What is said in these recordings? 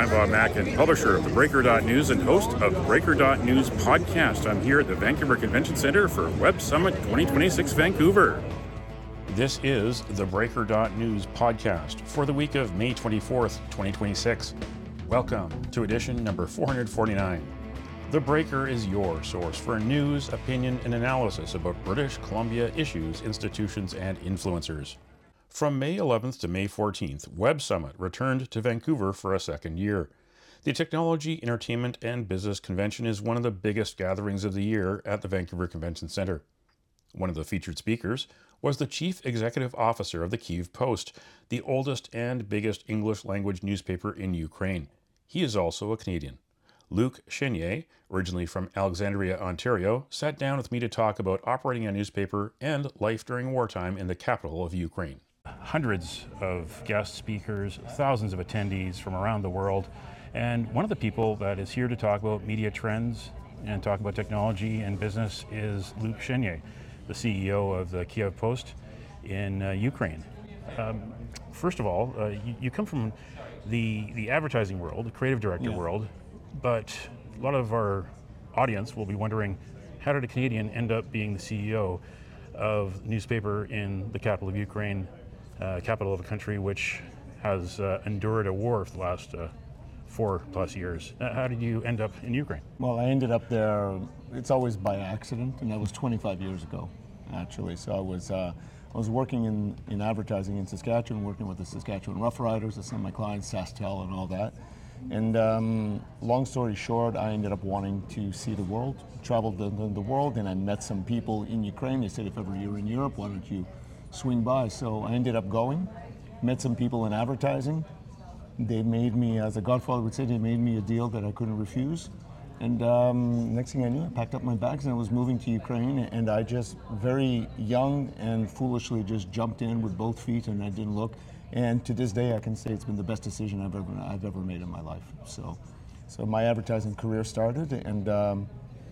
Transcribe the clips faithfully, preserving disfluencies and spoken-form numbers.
I'm Bob Mackin, publisher of the Breaker dot News and host of the Breaker dot News podcast. I'm here at the Vancouver Convention Centre for Web Summit twenty twenty-six Vancouver. This is the Breaker dot News podcast for the week of May twenty-fourth, twenty twenty-six. Welcome to edition number four hundred forty-nine. The Breaker is your source for news, opinion, and analysis about British Columbia issues, institutions, and influencers. From May eleventh to May fourteenth, Web Summit returned to Vancouver for a second year. The Technology, Entertainment, and Business Convention is one of the biggest gatherings of the year at the Vancouver Convention Centre. One of the featured speakers was the Chief Executive Officer of the Kyiv Post, the oldest and biggest English-language newspaper in Ukraine. He is also a Canadian. Luc Chenier, originally from Alexandria, Ontario, sat down with me to talk about operating a newspaper and life during wartime in the capital of Ukraine. Hundreds of guest speakers, thousands of attendees from around the world, and one of the people that is here to talk about media trends and talk about technology and business is Luc Chenier, the C E O of the Kyiv Post in uh, Ukraine. Um, first of all, uh, you, you come from the, the advertising world, the creative director yeah. world, but a lot of our audience will be wondering, how did a Canadian end up being the C E O of a newspaper in the capital of Ukraine, uh, capital of a country which has uh, endured a war for the last uh, four plus years? Uh, how did you end up in Ukraine? Well, I ended up there, it's always by accident, and that was twenty-five years ago, actually. So I was uh, I was working in, in advertising in Saskatchewan, working with the Saskatchewan Roughriders, some of my clients, SaskTel and all that. And um, long story short, I ended up wanting to see the world, traveled the, the, the world, and I met some people in Ukraine. They said, if ever you're in Europe, why don't you swing by? So I ended up going, met some people in advertising. They made me, as a godfather would say, they made me a deal that I couldn't refuse. And um, next thing I knew, I packed up my bags and I was moving to Ukraine, and I just very young and foolishly just jumped in with both feet, and I didn't look. And to this day, I can say it's been the best decision I've ever I've ever made in my life. So, so my advertising career started, and um,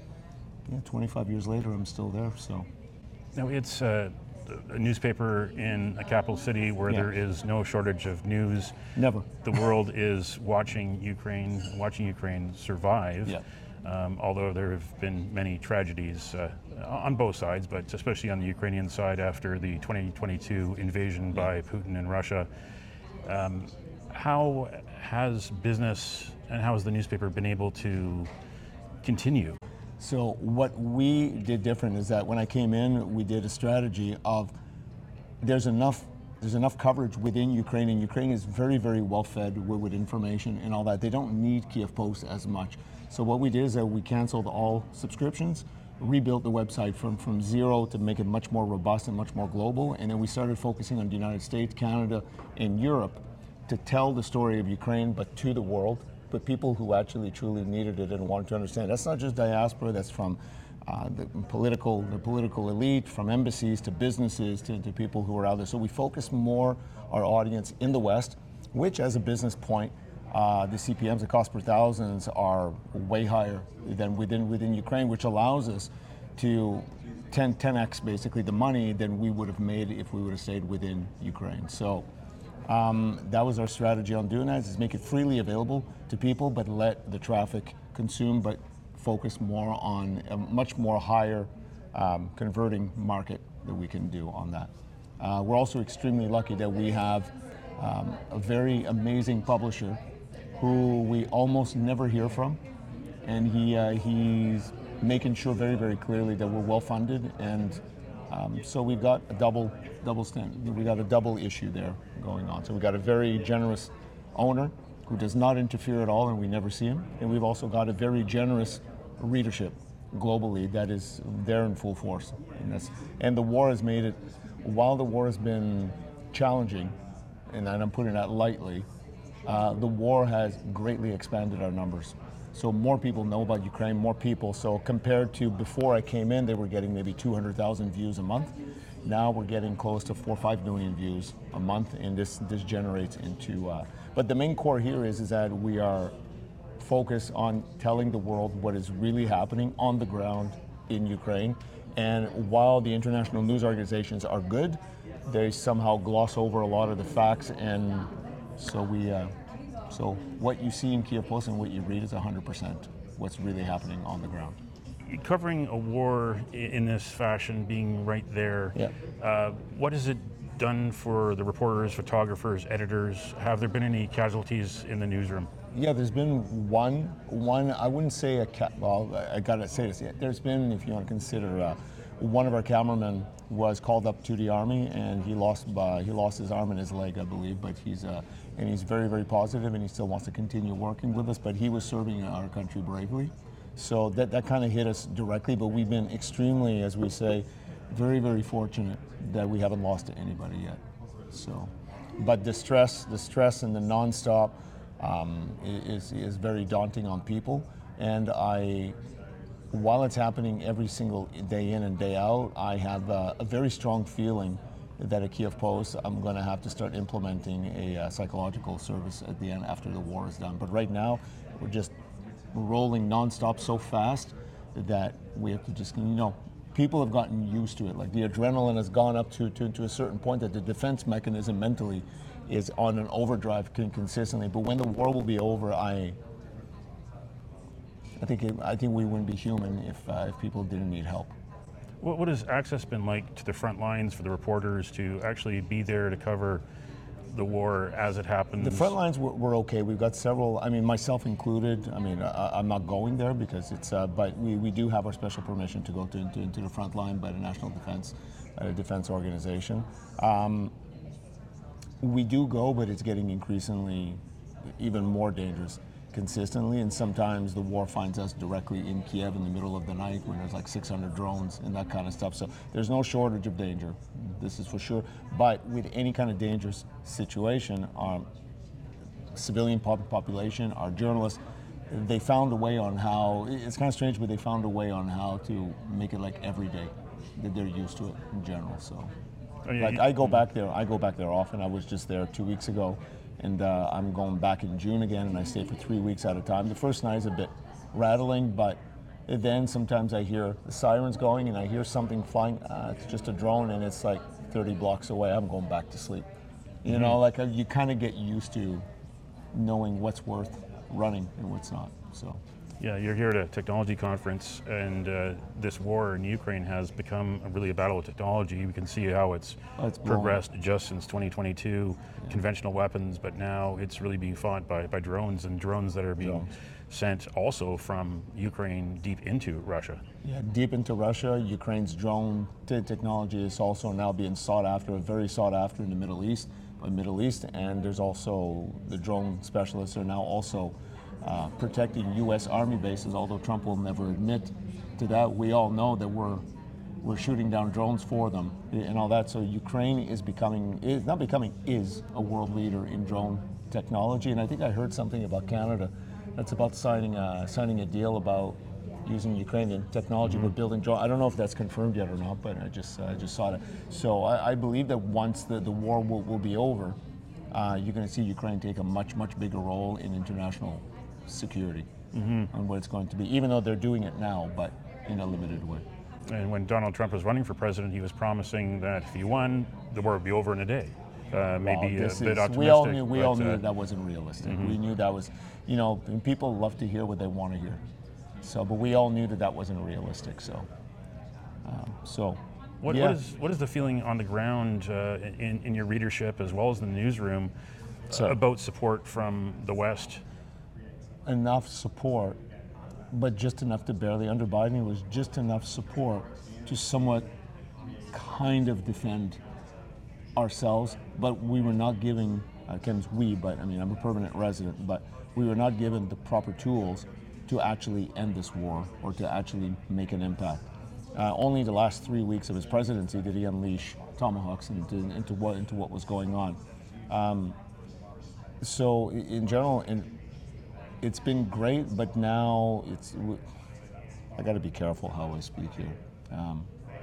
yeah, twenty-five years later, I'm still there. So, now it's uh, a newspaper in a capital city where yeah. there is no shortage of news. Never. The world is watching Ukraine, watching Ukraine survive. Yeah. Um, although there have been many tragedies uh, on both sides, but especially on the Ukrainian side after the twenty twenty-two invasion by Putin and Russia. Um, how has business and how has the newspaper been able to continue? So what we did different is that when I came in, we did a strategy of there's enough There's enough coverage within Ukraine, and Ukraine is very, very well fed with, with information and all that. They don't need Kyiv Post as much. So what we did is that we canceled all subscriptions, rebuilt the website from, from zero to make it much more robust and much more global. And then we started focusing on the United States, Canada, and Europe to tell the story of Ukraine, but to the world, but people who actually truly needed it and wanted to understand. That's not just diaspora, that's from Uh, the political, the political elite, from embassies to businesses to, to people who are out there. So we focus more our audience in the West, which as a business point, uh, the C P Ms, the cost per thousands, are way higher than within within Ukraine, which allows us to ten x basically the money than we would have made if we would have stayed within Ukraine. So um, that was our strategy on doing that, is make it freely available to people, but let the traffic consume, but focus more on a much more higher um, converting market that we can do on that. Uh, we're also extremely lucky that we have um, a very amazing publisher who we almost never hear from, and he uh, he's making sure very, very clearly that we're well funded, and um, so we've got a double double stand. We got a double issue there going on. So we got a very generous owner who does not interfere at all, and we never see him. And we've also got a very generous readership globally that is there in full force. And, that's, and the war has made it, while the war has been challenging, and I'm putting that lightly, uh, the war has greatly expanded our numbers. So more people know about Ukraine, more people. So compared to before I came in, they were getting maybe two hundred thousand views a month. Now we're getting close to four or five million views a month, and this this generates into. Uh, but the main core here is is that we are focused on telling the world what is really happening on the ground in Ukraine. And while the international news organizations are good, they somehow gloss over a lot of the facts, and so we uh, So what you see in Kiev Post and what you read is one hundred percent what's really happening on the ground. Covering a war i- in this fashion, being right there, Yeah. uh, what has it done for the reporters, photographers, editors? Have there been any casualties in the newsroom? Yeah, there's been one, one, I wouldn't say a, ca- well, I I gotta say this, there's been, if you want to consider, uh, one of our cameramen was called up to the army and he lost uh, he lost his arm and his leg, I believe, but he's, uh, and he's very, very positive and he still wants to continue working with us, but he was serving our country bravely. So that, that kind of hit us directly, but we've been extremely, as we say, very, very fortunate that we haven't lost anybody yet. So, but the stress, the stress and the nonstop um, is is very daunting on people. And I, while it's happening every single day in and day out, I have a, a very strong feeling that at Kiev Post, I'm going to have to start implementing a uh, psychological service at the end after the war is done. But right now, we're just rolling nonstop so fast that we have to just, you know, people have gotten used to it. Like the adrenaline has gone up to, to, to a certain point that the defense mechanism mentally is on an overdrive con- consistently. But when the war will be over, I I think it, I think we wouldn't be human if uh, if people didn't need help. What, what has access been like to the front lines for the reporters to actually be there to cover the war as it happens? The front lines were, were okay. We've got several, I mean, myself included. I mean, I, I'm not going there because it's, uh, but we, we do have our special permission to go to, into, into the front line by the National Defense uh, Defense Organization. Um, we do go, but it's getting increasingly even more dangerous consistently, and sometimes the war finds us directly in Kiev in the middle of the night when there's like six hundred drones and that kind of stuff. So there's no shortage of danger, this is for sure. But with any kind of dangerous situation, our civilian pop- population, our journalists, they found a way on how, it's kind of strange, but they found a way on how to make it like every day, that they're used to it in general. So, Oh, yeah, like you- I go back there, I go back there often. I was just there two weeks ago. And uh, I'm going back in June again, and I stay for three weeks at a time. The first night is a bit rattling, but then sometimes I hear the sirens going, and I hear something flying. Uh, it's just a drone, and it's like thirty blocks away. I'm going back to sleep. You Mm-hmm. know, like uh, you kind of get used to knowing what's worth running and what's not. So. Yeah, you're here at a technology conference, and uh, this war in Ukraine has become a, really a battle of technology. We can see how it's, Oh, it's blown. progressed just since twenty twenty-two, yeah. Conventional weapons, but now it's really being fought by, by drones, and drones that are being Drones. sent also from Ukraine deep into Russia. Yeah, deep into Russia. Ukraine's drone t- technology is also now being sought after, very sought after in the Middle East, by Middle East, and there's also the drone specialists are now also Uh, protecting U S Army bases, although Trump will never admit to that. We all know that we're we're shooting down drones for them and all that. So Ukraine is becoming, is not becoming, is a world leader in drone technology. And I think I heard something about Canada that's about signing a, signing a deal about using Ukrainian technology Mm-hmm. for building drones. I don't know if that's confirmed yet or not, but I just I just saw it. So I, I believe that once the, the war will, will be over, uh, you're going to see Ukraine take a much, much bigger role in international security Mm-hmm. and what it's going to be, even though they're doing it now, but in a limited way. And when Donald Trump was running for president, he was promising that if he won, the war would be over in a day. Uh, maybe Well, a this bit is- optimistic. We all knew, we but, all knew uh, that that wasn't realistic. We knew that was, you know, and people love to hear what they want to hear. So, but we all knew that that wasn't realistic. So, um, so. What, yeah. what is what is the feeling on the ground uh, in, in your readership as well as in the newsroom uh, So- about support from the West? Enough support, but just enough to barely, under Biden, it was just enough support to somewhat kind of defend ourselves, but we were not giving, uh, Ken's we, but I mean, I'm a permanent resident, but we were not given the proper tools to actually end this war or to actually make an impact. Uh, only the last three weeks of his presidency did he unleash tomahawks into, into, what, into what was going on. Um, so i- in general, in, it's been great, but now it's, I got to be careful how I speak here. Um,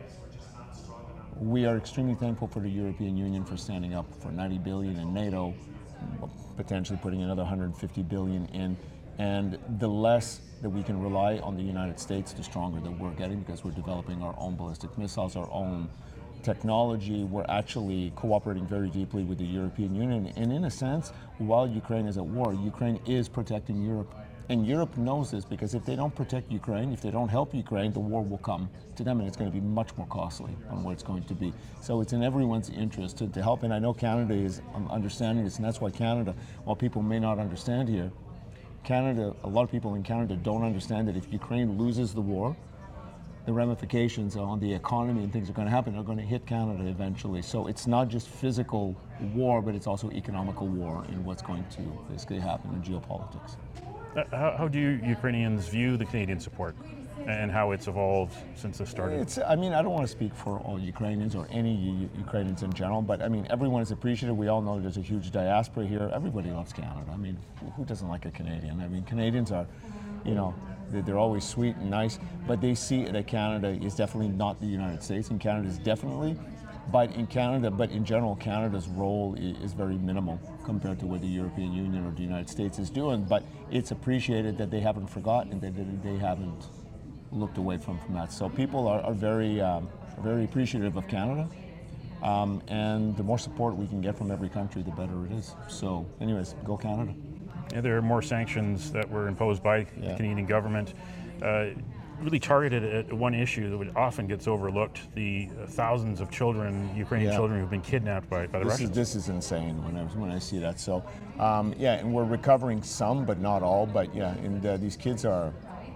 we are extremely thankful for the European Union for standing up for ninety billion in NATO, potentially putting another one hundred fifty billion in. And the less that we can rely on the United States, the stronger that we're getting, because we're developing our own ballistic missiles, our own technology, we're actually cooperating very deeply with the European Union. And in a sense, while Ukraine is at war, Ukraine is protecting Europe. And Europe knows this, because if they don't protect Ukraine, if they don't help Ukraine, the war will come to them, and it's going to be much more costly on what it's going to be. So it's in everyone's interest to, to help, and I know Canada is um, understanding this, and that's why Canada, while people may not understand here, Canada, a lot of people in Canada don't understand that if Ukraine loses the war, the ramifications on the economy and things are going to happen are going to hit Canada eventually. So it's not just physical war, but it's also economical war in what's going to basically happen in geopolitics. How, how do you Ukrainians view the Canadian support and how it's evolved since this started? It's, I mean, I don't want to speak for all Ukrainians or any U- Ukrainians in general, but I mean, everyone is appreciative. We all know there's a huge diaspora here. Everybody loves Canada. I mean, who doesn't like a Canadian? I mean, Canadians are, you know, they're, they're always sweet and nice, but they see that Canada is definitely not the United States, and Canada is definitely, but in Canada, but in general, Canada's role is, is very minimal compared to what the European Union or the United States is doing, but it's appreciated that they haven't forgotten, that they, they haven't looked away from, from that. So people are, are very, um, very appreciative of Canada, um, and the more support we can get from every country, the better it is. So anyways, go Canada. Yeah, there are more sanctions that were imposed by Yeah. the Canadian government, uh, really targeted at one issue that would often gets overlooked, the uh, thousands of children, Ukrainian Yeah. children who've been kidnapped by, by the This Russians. is, this is insane when I, when I see that. So um, yeah, and we're recovering some, but not all, but yeah, and uh, these kids are,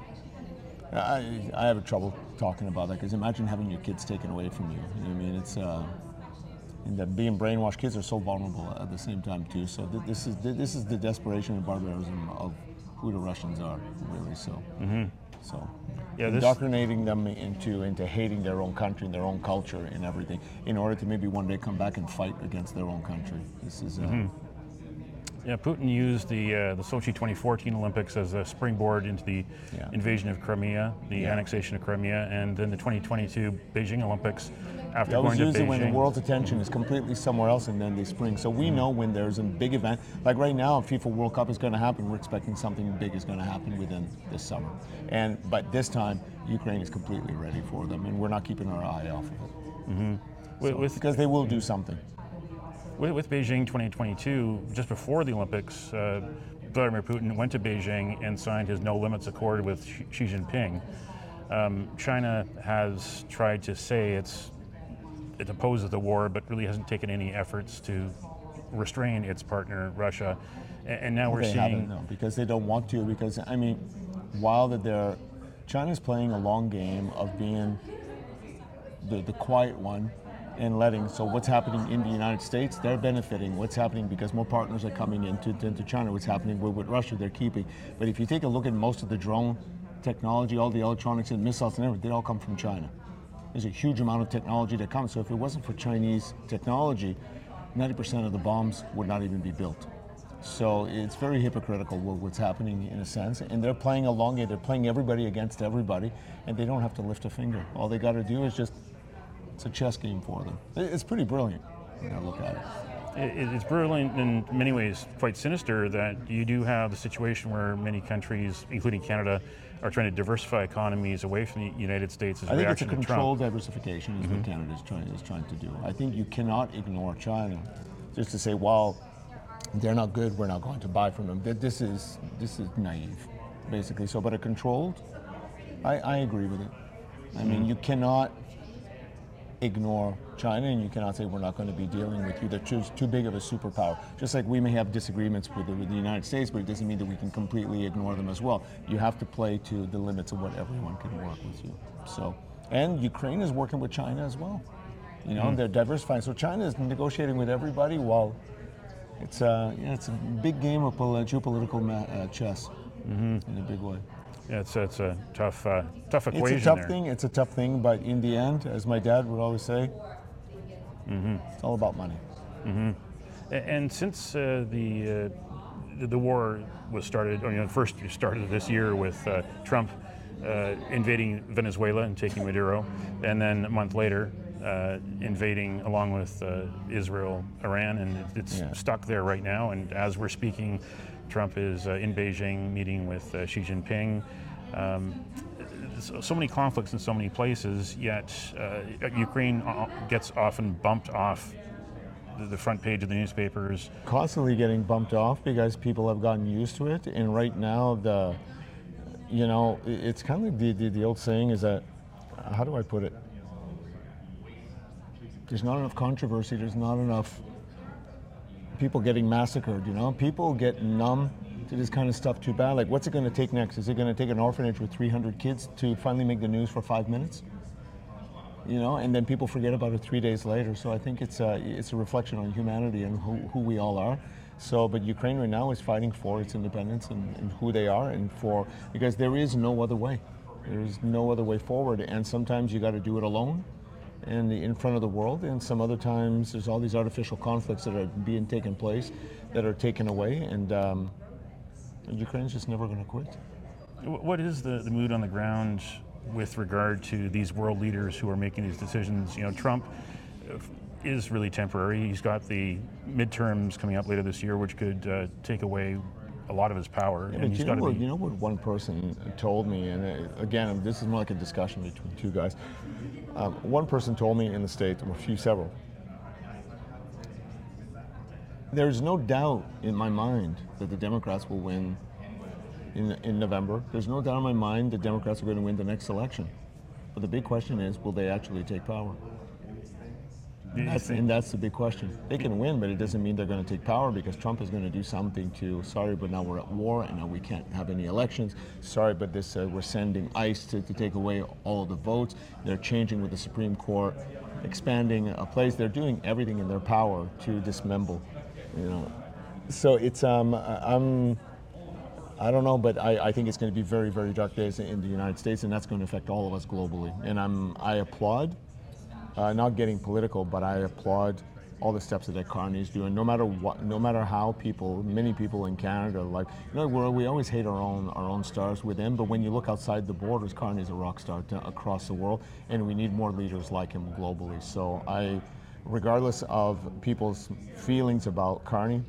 I, I have trouble talking about that, because imagine having your kids taken away from you. You know what I mean? It's, uh, and that being brainwashed, kids are so vulnerable at the same time too. So th- this is th- this is the desperation and barbarism of who the Russians are, really. So, mm-hmm. so Yeah, this- indoctrinating them into into hating their own country and their own culture and everything, in order to maybe one day come back and fight against their own country. This is. Uh, Mm-hmm. Yeah, Putin used the uh, the Sochi twenty fourteen Olympics as a springboard into the Yeah. invasion of Crimea, the Yeah. annexation of Crimea, and then the twenty twenty-two Beijing Olympics. After They always going use to it when the Beijing, world's attention is completely somewhere else, and then they spring. So we know when there's a big event, like right now, if FIFA World Cup is going to happen, we're expecting something big is going to happen within this summer. And but this time, Ukraine is completely ready for them, and we're not keeping our eye off of it. Mm-hmm. with, So, with, because they will do something. with, with Beijing twenty twenty-two, just before the Olympics, uh, Vladimir Putin went to Beijing and signed his No Limits Accord with Xi Xi Jinping. Um, China has tried to say it's it opposes the war, but really hasn't taken any efforts to restrain its partner, Russia. And, and now we're They seeing. haven't, no, because they don't want to. Because I mean, while that they're, China's playing a long game of being the the quiet one, and letting. So what's happening in the United States, they're benefiting. What's happening because more partners are coming into into China. What's happening with, with Russia, they're keeping. But if you take a look at most of the drone technology, all the electronics and missiles and everything, they all come from China. There's a huge amount of technology that comes. So if it wasn't for Chinese technology, ninety percent of the bombs would not even be built. So it's very hypocritical what's happening in a sense. And they're playing a long game. They're playing everybody against everybody, and they don't have to lift a finger. All they got to do is just, it's a chess game for them. It's pretty brilliant when I look at it. It, it's brilliant in many ways, quite sinister that you do have the situation where many countries, including Canada, are trying to diversify economies away from the United States as a I think it's a reaction to controlled Trump. diversification is what Canada is trying, is trying to do. I think you cannot ignore China just to say, well, they're not good, we're not going to buy from them. That This is this is naive, basically. So, but a controlled, I, I agree with it. I mean, you cannot ignore China, and you cannot say we're not going to be dealing with you. They're too, too big of a superpower. Just like we may have disagreements with the, with the United States, but it doesn't mean that we can completely ignore them as well. You have to play to the limits of what everyone can work with you. So, and Ukraine is working with China as well. You know, Mm. they're diversifying. So China is negotiating with everybody while it's a, yeah, it's a big game of pol- geopolitical ma- uh, chess in a big way. Yeah, it's, it's a tough, uh, tough It's equation a tough there. thing. It's a tough thing, but in the end, as my dad would always say, Mm-hmm. it's all about money. Mm-hmm. A- And since uh, the, uh, the the war was started, or you know, first started this year with uh, Trump uh, invading Venezuela and taking Maduro, and then a month later uh, invading along with uh, Israel, Iran, and it, it's Yeah. stuck there right now. And as we're speaking, Trump is uh, in Beijing meeting with uh, Xi Jinping. Um, so, so many conflicts in so many places, yet uh, Ukraine gets often bumped off the, the front page of the newspapers. Constantly getting bumped off because people have gotten used to it, and right now the, you know, it's kind of like the, the, the old saying is that, how do I put it? There's not enough controversy, there's not enough people getting massacred, you know? People get numb to this kind of stuff too bad. Like, what's it gonna take next? Is it gonna take an orphanage with three hundred kids to finally make the news for five minutes? You know, and then people forget about it three days later. So I think it's a, it's a reflection on humanity and who, who we all are. So, but Ukraine right now is fighting for its independence and, and who they are, and for, because there is no other way. There's no other way forward, and sometimes you gotta do it alone and in front of the world, and some other times there's all these artificial conflicts that are being taken place that are taken away, and um, Ukraine's just never going to quit. What is the, the mood on the ground with regard to these world leaders who are making these decisions? You know, Trump is really temporary. He's got the midterms coming up later this year, which could uh, take away a lot of his power. Yeah, and but he's you, got know to what, be. you know what one person told me, and uh, again, this is more like a discussion between two guys. Um, one person told me in the States, or a few, several, there's no doubt in my mind that the Democrats will win in, in November. There's no doubt in my mind that Democrats are going to win the next election. But the big question is, will they actually take power? And that's, and that's the big question. They can win, but it doesn't mean they're going to take power, because Trump is going to do something to, sorry, but now we're at war, and now we can't have any elections. Sorry, but this uh, we're sending ICE to, to take away all of the votes. They're changing with the Supreme Court, expanding a place. They're doing everything in their power to dismember, you know. So it's, um, I'm, I don't know, but I, I think it's going to be very, very dark days in the United States, and that's going to affect all of us globally. And I'm, I applaud. Uh, not getting political, but I applaud all the steps that Ed Carney is doing. No matter what, no matter how people, many people in Canada, like, you know, we're, we always hate our own our own stars within, but when you look outside the borders, Carney's a rock star to, across the world, and we need more leaders like him globally. So I, regardless of people's feelings about Carney,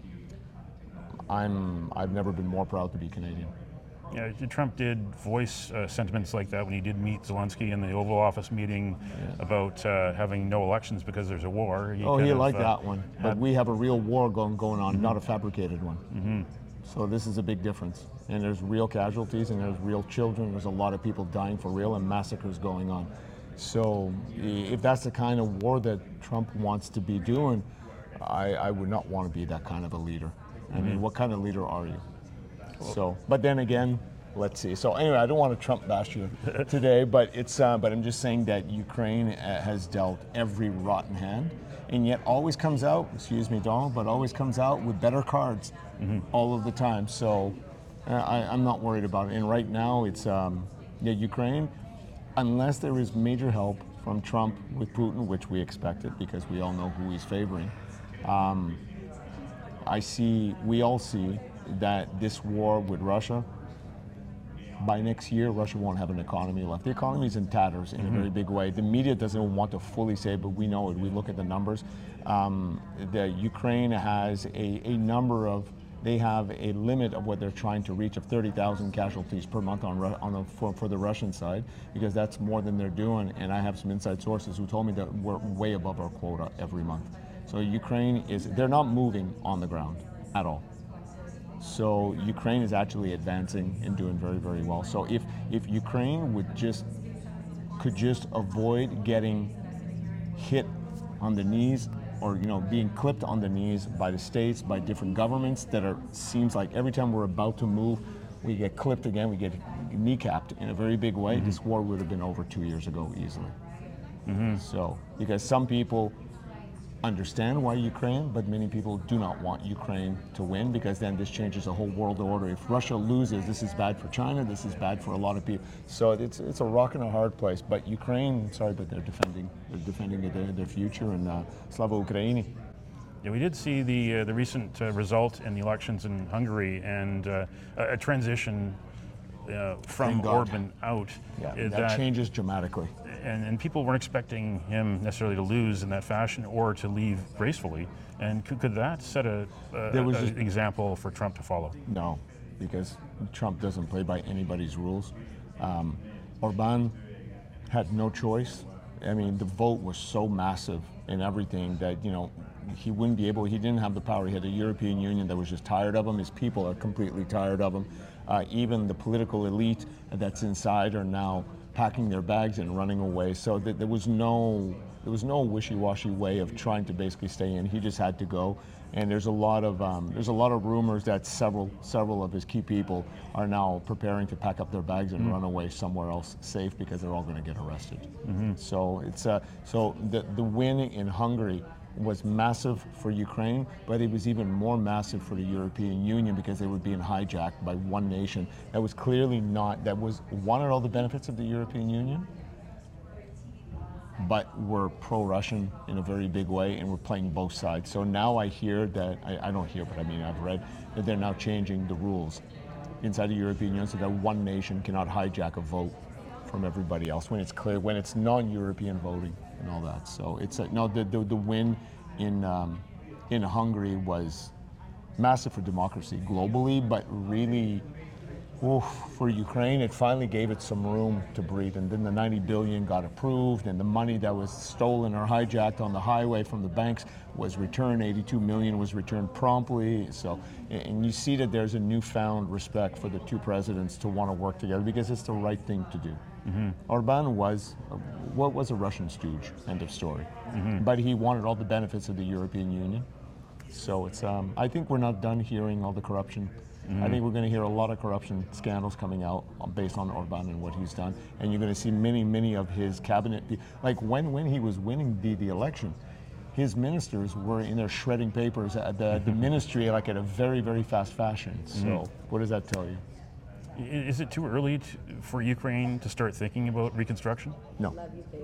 I'm I've never been more proud to be Canadian. Yeah, Trump did voice uh, sentiments like that when he did meet Zelensky in the Oval Office meeting yeah. about uh, having no elections because there's a war. He oh, he liked uh, that one. But we have a real war going, going on, mm-hmm. not a fabricated one. Mm-hmm. So this is a big difference. And there's real casualties, and there's real children. There's a lot of people dying for real, and massacres going on. So if that's the kind of war that Trump wants to be doing, I, I would not want to be that kind of a leader. Mm-hmm. I mean, what kind of leader are you? So, but then again, let's see. So anyway, I don't want to Trump bash you today, but it's. Uh, but I'm just saying that Ukraine uh, has dealt every rotten hand, and yet always comes out. Excuse me, Donald, but always comes out with better cards mm-hmm. all of the time. So uh, I, I'm not worried about it. And right now, it's um, yeah, Ukraine. Unless there is major help from Trump with Putin, which we expected because we all know who he's favoring. Um, I see. We all see that this war with Russia, by next year, Russia won't have an economy left. The economy is in tatters in mm-hmm. a very big way. The media doesn't want to fully say it, but we know it. We look at the numbers. Um, the Ukraine has a, a number of, they have a limit of what they're trying to reach of thirty thousand casualties per month on, on a, for, for the Russian side, because that's more than they're doing. And I have some inside sources who told me that we're way above our quota every month. So Ukraine is, they're not moving on the ground at all. So Ukraine is actually advancing and doing very, very well. So if, if Ukraine would just, could just avoid getting hit on the knees, or you know, being clipped on the knees by the states, by different governments that are, seems like every time we're about to move, we get clipped again, we get kneecapped in a very big way, mm-hmm. this war would have been over two years ago easily. Mm-hmm. So, because some people understand why Ukraine, but many people do not want Ukraine to win, because then this changes the whole world order. If Russia loses, this is bad for China, this is bad for a lot of people. So it's it's a rock and a hard place. But Ukraine, sorry, but they're defending they're defending their, their future, and uh, Slava Ukraini. Yeah, we did see the uh, the recent uh, result in the elections in Hungary, and uh, a, a transition uh, from Orban out. Yeah, uh, that, that changes dramatically. And, and people weren't expecting him necessarily to lose in that fashion or to leave gracefully. And could, could that set a, a, there was a, an example for Trump to follow? No, because Trump doesn't play by anybody's rules. Um, Orban had no choice. I mean, the vote was so massive and everything that, you know, he wouldn't be able, he didn't have the power. He had a European Union that was just tired of him. His people are completely tired of him. Uh, even the political elite that's inside are now packing their bags and running away. So th- there was no, there was no wishy-washy way of trying to basically stay in. He just had to go. And there's a lot of um, there's a lot of rumors that several several of his key people are now preparing to pack up their bags and mm-hmm. run away somewhere else safe because they're all going to get arrested. Mm-hmm. So it's uh, so the the win in Hungary was massive for Ukraine, but it was even more massive for the European Union because they were being hijacked by one nation that was clearly not that was wanted all the benefits of the European Union, but were pro-Russian in a very big way, and we're playing both sides. So now I hear that, I, I don't hear, but I mean I've read, that they're now changing the rules inside the European Union so that one nation cannot hijack a vote from everybody else when it's clear, when it's non-European voting and all that. So it's, a, no, the, the, the win in, um, in Hungary was massive for democracy globally, but really, oof, for Ukraine, it finally gave it some room to breathe. And then the ninety billion got approved, and the money that was stolen or hijacked on the highway from the banks was returned. eighty-two million was returned promptly. So, and you see that there's a newfound respect for the two presidents to want to work together because it's the right thing to do. Mm-hmm. Orban was, what was a Russian stooge, end of story. Mm-hmm. But he wanted all the benefits of the European Union. So it's, um, I think we're not done hearing all the corruption. Mm-hmm. I think we're going to hear a lot of corruption scandals coming out based on Orban and what he's done. And you're going to see many, many of his cabinet, like when, when he was winning the, the election, his ministers were in there shredding papers at the, the ministry like at a very, very fast fashion. So mm-hmm. what does that tell you? Is it too early to, for Ukraine to start thinking about reconstruction? No.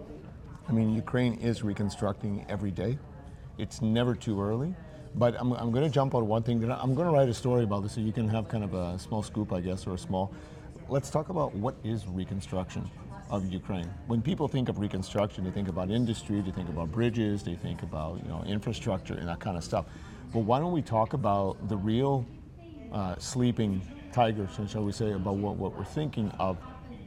I mean, Ukraine is reconstructing every day. It's never too early. But I'm, I'm going to jump on one thing. That I'm going to write a story about this so you can have kind of a small scoop, I guess, or a small. Let's talk about what is reconstruction of Ukraine. When people think of reconstruction, they think about industry, they think about bridges, they think about, you know, infrastructure and that kind of stuff. But why don't we talk about the real uh, sleeping tigers, shall we say, about what, what we're thinking of.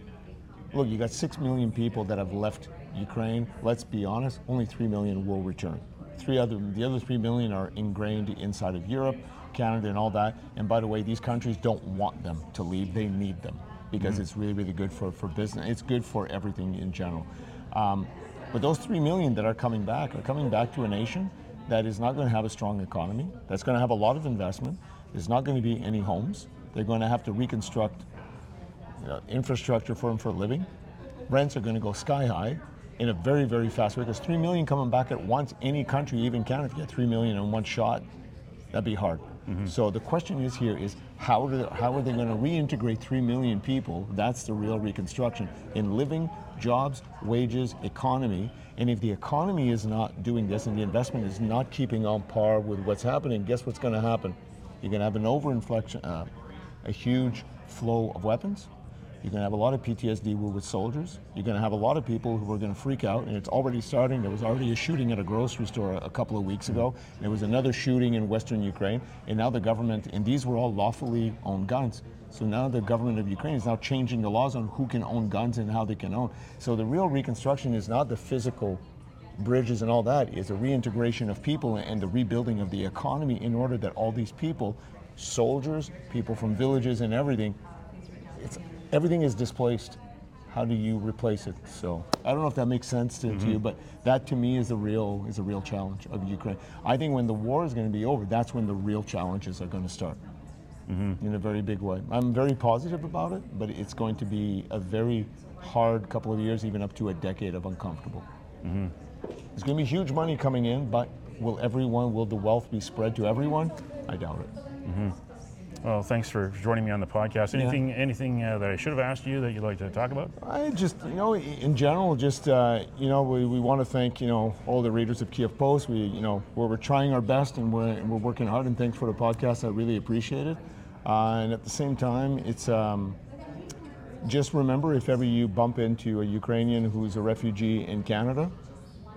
Look, you got six million people that have left Ukraine. Let's be honest, only three million will return. Three other, the other three million are ingrained inside of Europe, Canada, and all that. And by the way, these countries don't want them to leave. They need them because mm-hmm. it's really, really good for, for business. It's good for everything in general. Um, but those three million that are coming back are coming back to a nation that is not going to have a strong economy, that's going to have a lot of investment. There's not going to be any homes. They're going to have to reconstruct, you know, infrastructure for them for living. Rents are going to go sky high in a very, very fast way, because three million coming back at once, any country, even Canada, if you get three million in one shot, that'd be hard. Mm-hmm. So the question is here is how, do they, how are they going to reintegrate three million people? That's the real reconstruction in living, jobs, wages, economy. And if the economy is not doing this and the investment is not keeping on par with what's happening, guess what's going to happen? You're going to have an overinflection, uh, a huge flow of weapons. You're going to have a lot of P T S D with soldiers. You're going to have a lot of people who are going to freak out, and it's already starting. There was already a shooting at a grocery store a couple of weeks ago. There was another shooting in Western Ukraine, and now the government, and these were all lawfully owned guns. So now the government of Ukraine is now changing the laws on who can own guns and how they can own. So the real reconstruction is not the physical bridges and all that, it's a reintegration of people and the rebuilding of the economy in order that all these people, soldiers, people from villages and everything, it's everything is displaced. How do you replace it? So I don't know if that makes sense to, mm-hmm. to you, but that to me is a real is a real challenge of Ukraine. I think when the war is going to be over, that's when the real challenges are going to start, mm-hmm. in a very big way. I'm very positive about it, but it's going to be a very hard couple of years, even up to a decade of uncomfortable. Mm-hmm. There's going to be huge money coming in, but will everyone, will the wealth be spread to everyone? I doubt it. Mm-hmm. Well, thanks for joining me on the podcast. Anything yeah. anything uh, that I should have asked you that you'd like to talk about? I just, you know, in general, just, uh, you know, we, we want to thank, you know, all the readers of Kiev Post. We, you know, we're, we're trying our best and we're, and we're working hard, and thanks for the podcast. I really appreciate it. Uh, and at the same time, it's, um, just remember, if ever you bump into a Ukrainian who's a refugee in Canada,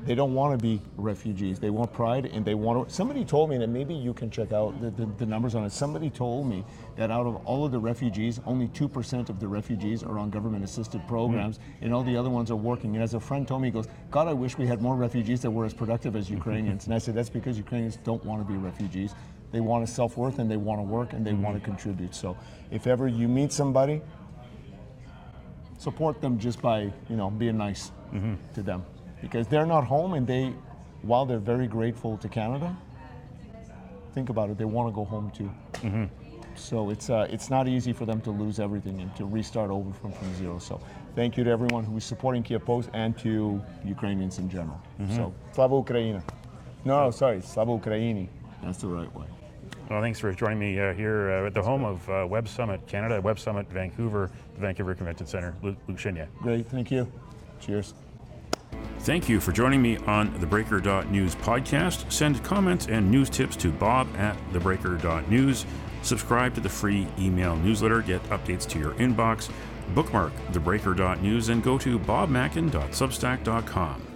They don't want to be refugees. They want pride, and they want to. Somebody told me that maybe you can check out the, the, the numbers on it. Somebody told me that out of all of the refugees, only two percent of the refugees are on government-assisted programs, mm-hmm. and all the other ones are working. And as a friend told me, he goes, God, I wish we had more refugees that were as productive as Ukrainians. And I said, that's because Ukrainians don't want to be refugees. They want a self-worth, and they want to work, and they mm-hmm. want to contribute. So if ever you meet somebody, support them just by, you know, being nice mm-hmm. to them. Because they're not home, and they, while they're very grateful to Canada, think about it, they want to go home too. Mm-hmm. So it's uh, it's not easy for them to lose everything and to restart over from, from zero. So thank you to everyone who is supporting Kiev Post and to Ukrainians in general. Mm-hmm. So, Slava Ukraina. No, sorry, Slava Ukraini. That's the right way. Well, thanks for joining me uh, here uh, at the home of uh, Web Summit Canada, Web Summit Vancouver, the Vancouver Convention Centre. Luke Shinya. Great, thank you. Cheers. Thank you for joining me on the Breaker dot news podcast. Send comments and news tips to Bob at the Breaker dot news. Subscribe to the free email newsletter. Get updates to your inbox. Bookmark the Breaker dot news and go to bob mackin dot substack dot com.